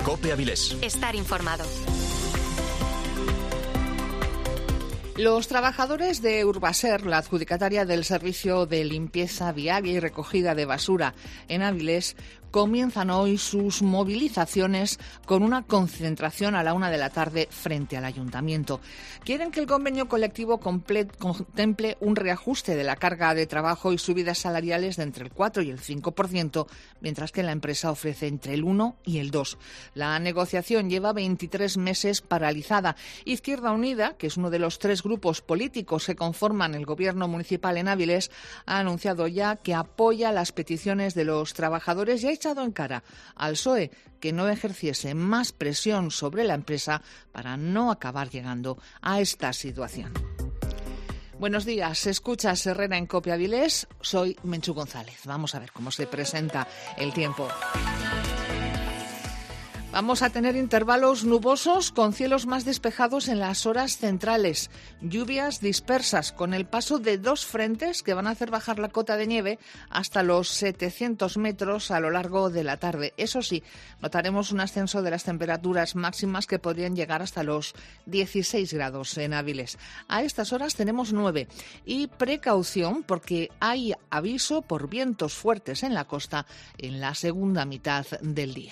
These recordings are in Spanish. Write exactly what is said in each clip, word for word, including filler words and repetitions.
COPE Avilés. Estar informado. Los trabajadores de Urbaser, la adjudicataria del servicio de limpieza viaria y recogida de basura en Avilés, comienzan hoy sus movilizaciones con una concentración a la una de la tarde frente al ayuntamiento. Quieren que el convenio colectivo comple- contemple un reajuste de la carga de trabajo y subidas salariales de entre el cuatro y el cinco por ciento, mientras que la empresa ofrece entre el uno y el dos por ciento. La negociación lleva veintitrés meses paralizada. Izquierda Unida, que es uno de los tres grupos políticos que conforman el gobierno municipal en Avilés, ha anunciado ya que apoya las peticiones de los trabajadores y ha echado en cara al P S O E que no ejerciese más presión sobre la empresa para no acabar llegando a esta situación. Buenos días, escuchas Herrera en COPE Avilés, soy Menchu González. Vamos a ver cómo se presenta el tiempo. Vamos a tener intervalos nubosos con cielos más despejados en las horas centrales. Lluvias dispersas con el paso de dos frentes que van a hacer bajar la cota de nieve hasta los setecientos metros a lo largo de la tarde. Eso sí, notaremos un ascenso de las temperaturas máximas que podrían llegar hasta los dieciséis grados en Avilés. A estas horas tenemos nueve. Y precaución porque hay aviso por vientos fuertes en la costa en la segunda mitad del día.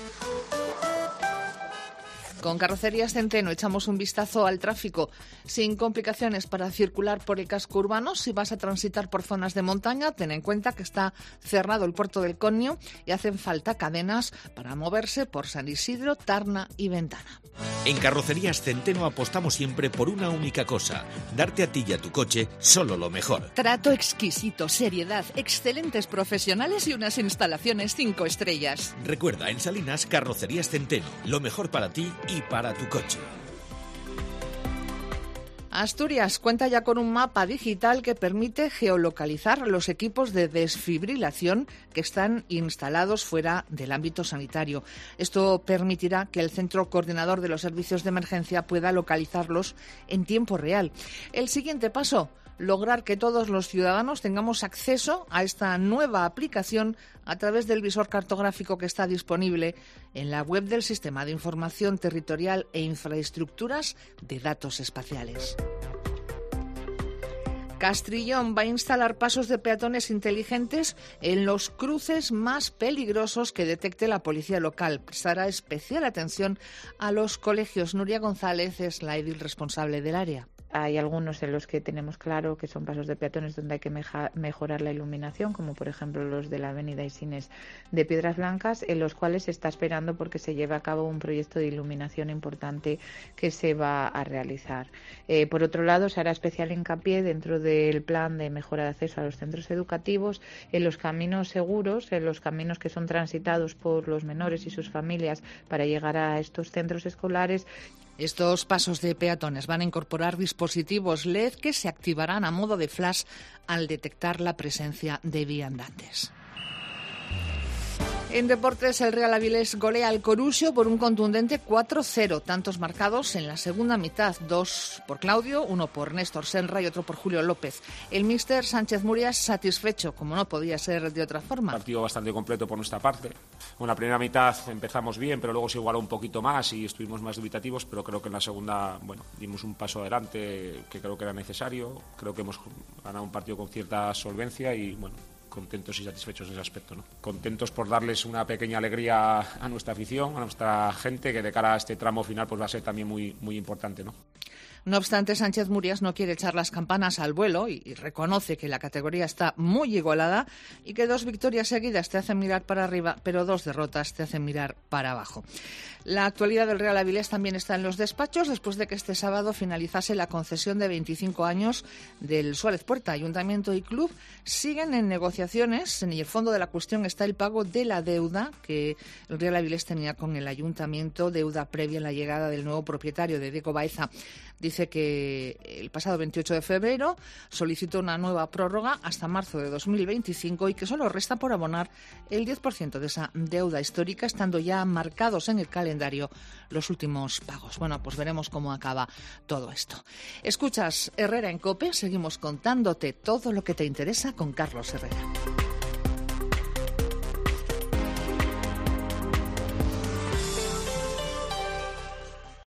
Con Carrocerías Centeno echamos un vistazo al tráfico sin complicaciones para circular por el casco urbano. Si vas a transitar por zonas de montaña, ten en cuenta que está cerrado el puerto del Conio y hacen falta cadenas para moverse por San Isidro, Tarna y Ventana. En Carrocerías Centeno apostamos siempre por una única cosa: darte a ti y a tu coche solo lo mejor. Trato exquisito, seriedad, excelentes profesionales y unas instalaciones cinco estrellas. Recuerda, en Salinas, Carrocerías Centeno, lo mejor para ti y para tu coche. Asturias cuenta ya con un mapa digital que permite geolocalizar los equipos de desfibrilación que están instalados fuera del ámbito sanitario. Esto permitirá que el Centro Coordinador de los Servicios de Emergencia pueda localizarlos en tiempo real. El siguiente paso: lograr que todos los ciudadanos tengamos acceso a esta nueva aplicación a través del visor cartográfico que está disponible en la web del Sistema de Información Territorial e Infraestructuras de Datos Espaciales. Castrillón va a instalar pasos de peatones inteligentes en los cruces más peligrosos que detecte la policía local. Prestará especial atención a los colegios. Nuria González es la edil responsable del área. Hay algunos en los que tenemos claro que son pasos de peatones donde hay que meja, mejorar la iluminación, como por ejemplo los de la avenida Isines de Piedras Blancas, en los cuales se está esperando porque se lleve a cabo un proyecto de iluminación importante que se va a realizar. Eh, por otro lado, se hará especial hincapié dentro del plan de mejora de acceso a los centros educativos en los caminos seguros, en los caminos que son transitados por los menores y sus familias para llegar a estos centros escolares. Estos pasos de peatones van a incorporar dispositivos L E D que se activarán a modo de flash al detectar la presencia de viandantes. En deportes, el Real Avilés golea al Coruxo por un contundente cuatro cero. Tantos marcados en la segunda mitad, dos por Claudio, uno por Néstor Senra y otro por Julio López. El míster Sánchez Murias satisfecho, como no podía ser de otra forma. Partido bastante completo por nuestra parte. En la primera mitad empezamos bien, pero luego se igualó un poquito más y estuvimos más dubitativos, pero creo que en la segunda, bueno, dimos un paso adelante que creo que era necesario. Creo que hemos ganado un partido con cierta solvencia y, bueno, contentos y satisfechos en ese aspecto, ¿no? Contentos por darles una pequeña alegría a nuestra afición, a nuestra gente, que de cara a este tramo final pues va a ser también muy, muy importante, ¿no? No obstante, Sánchez Murias no quiere echar las campanas al vuelo y, y reconoce que la categoría está muy igualada y que dos victorias seguidas te hacen mirar para arriba, pero dos derrotas te hacen mirar para abajo. La actualidad del Real Avilés también está en los despachos después de que este sábado finalizase la concesión de veinticinco años del Suárez Puerta. Ayuntamiento y club siguen en negociaciones. En el fondo de la cuestión está el pago de la deuda que el Real Avilés tenía con el Ayuntamiento, deuda previa a la llegada del nuevo propietario, de Diego Baeza. Dice que el pasado veintiocho de febrero solicitó una nueva prórroga hasta marzo de dos mil veinticinco y que solo resta por abonar el diez por ciento de esa deuda histórica, estando ya marcados en el calendario los últimos pagos. Bueno, pues veremos cómo acaba todo esto. Escuchas Herrera en COPE, seguimos contándote todo lo que te interesa con Carlos Herrera.